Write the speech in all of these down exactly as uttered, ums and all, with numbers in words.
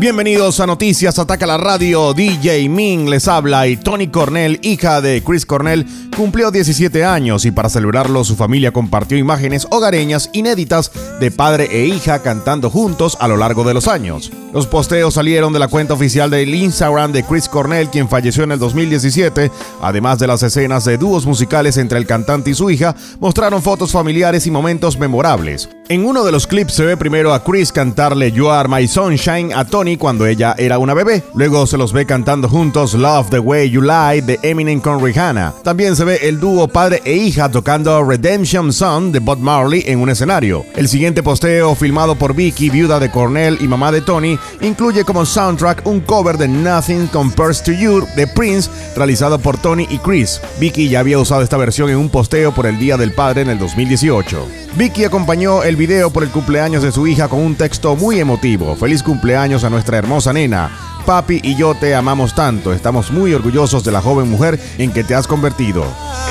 Bienvenidos a Noticias Ataca la Radio. D J Min les habla y Toni Cornell, hija de Chris Cornell, cumplió diecisiete años y para celebrarlo su familia compartió imágenes hogareñas inéditas de padre e hija cantando juntos a lo largo de los años. Los posteos salieron de la cuenta oficial del Instagram de Chris Cornell, quien falleció en el dos mil diecisiete. Además de las escenas de dúos musicales entre el cantante y su hija, mostraron fotos familiares y momentos memorables. En uno de los clips se ve primero a Chris cantarle You Are My Sunshine a Toni cuando ella era una bebé. Luego se los ve cantando juntos Love the Way You Lie de Eminem con Rihanna. También se ve el dúo padre e hija tocando Redemption Song de Bob Marley en un escenario. El siguiente posteo, filmado por Vicky, viuda de Cornell y mamá de Toni, incluye como soundtrack un cover de Nothing Compares to You de Prince, realizado por Toni y Chris. Vicky ya había usado esta versión en un posteo por el Día del Padre en el dos mil dieciocho. Vicky acompañó el video por el cumpleaños de su hija con un texto muy emotivo. Feliz cumpleaños a nuestra hermosa nena. Papi y yo te amamos tanto. Estamos muy orgullosos de la joven mujer en que te has convertido.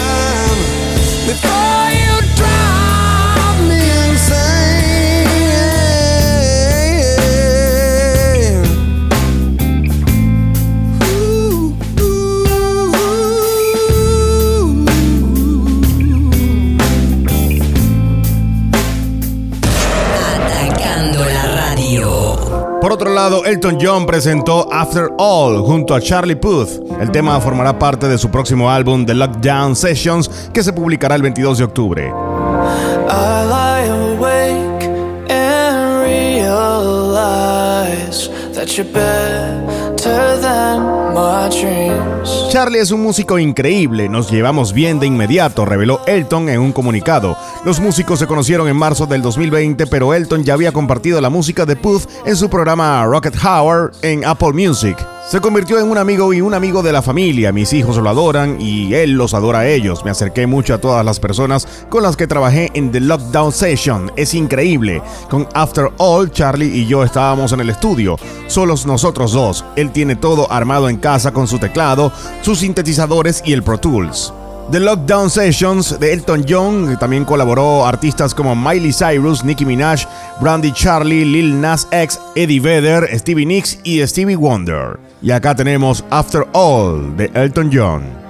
Por otro lado, Elton John presentó After All junto a Charlie Puth. El tema formará parte de su próximo álbum The Lockdown Sessions, que se publicará el veintidós de octubre. I lie awake and realize that you're better than my dreams. Charlie es un músico increíble, nos llevamos bien de inmediato, reveló Elton en un comunicado. Los músicos se conocieron en marzo del dos mil veinte, pero Elton ya había compartido la música de Puth en su programa Rocket Hour en Apple Music. Se convirtió en un amigo y un amigo de la familia. Mis hijos lo adoran y él los adora a ellos. Me acerqué mucho a todas las personas con las que trabajé en The Lockdown Session. Es increíble. Con After All, Charlie y yo estábamos en el estudio, solos nosotros dos. Él tiene todo armado en casa con su teclado, sus sintetizadores y el Pro Tools. The Lockdown Sessions de Elton John también colaboró artistas como Miley Cyrus, Nicki Minaj, Brandy Charlie, Lil Nas X, Eddie Vedder, Stevie Nicks y Stevie Wonder. Y acá tenemos After All de Elton John.